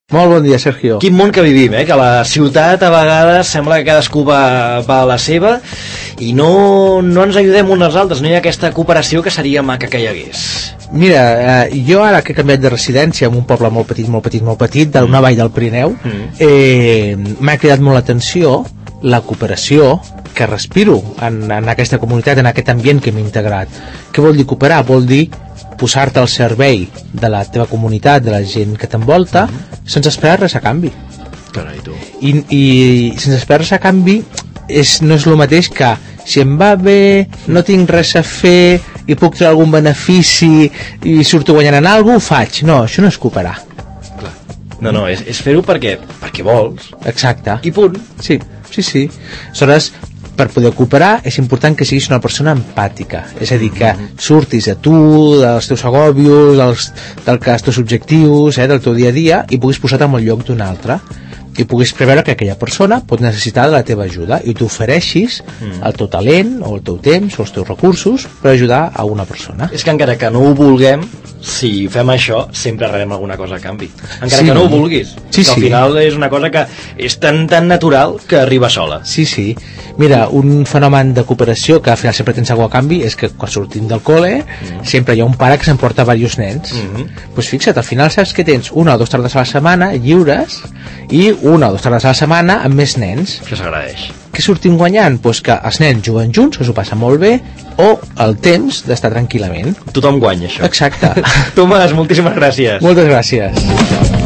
Molt bon dia, Sergio. Quin món que vivim, que la ciutat a vegades sembla que cadascú va a la seva i no ens ajudem uns als altres, no hi ha aquesta cooperació que seria maca que hi hagués. Mira, jo ara que he canviat de residència en un poble molt petit, d'una vall del Pirineu, m'ha cridat molt l'atenció la cooperació que respiro en aquesta comunitat, en aquest ambient que m'he integrat. Què vol dir cooperar? Vol dir posar-te al servei de la teva comunitat, de la gent que t'envolta, sense esperar res a canvi. Carai, tu. I sense esperar res a canvi no és el mateix que si em va bé, no tinc res a fer i puc treure algun benefici i surto guanyant en alguna cosa, ho faig. No, això no és cooperar. Clar. No, és fer-ho perquè vols. Exacte. I punt. Sí. Aleshores, per poder cooperar és important que siguis una persona empàtica, és a dir, que surtis a tu, dels teus agòbios, dels teus objectius, del teu dia a dia, i puguis posar-te en el lloc d'un altre i puguis preveure que aquella persona pot necessitar de la teva ajuda i t'ofereixis el teu talent o el teu temps o els teus recursos per ajudar a una persona. És que encara que no ho vulguem, si fem això sempre rebem alguna cosa a canvi, encara que no ho vulguis, que al final és una cosa que és tan natural que arriba sola. Sí. Mira, un fenomen de cooperació que al final sempre tens alguna a canvi és que quan sortim del col·le sempre hi ha un pare que s'emporta diversos nens. Doncs fixa't, al final saps que tens 1 o 2 tardes a la setmana lliures i 1 o 2 tardes a la setmana amb més nens. Això s'agraeix. Què sortim guanyant? Doncs que els nens juguen junts, s'ho passen molt bé, o el temps d'estar tranquil·lament. Tothom guanya, això. Exacte. Tomàs, moltíssimes gràcies. Moltes gràcies.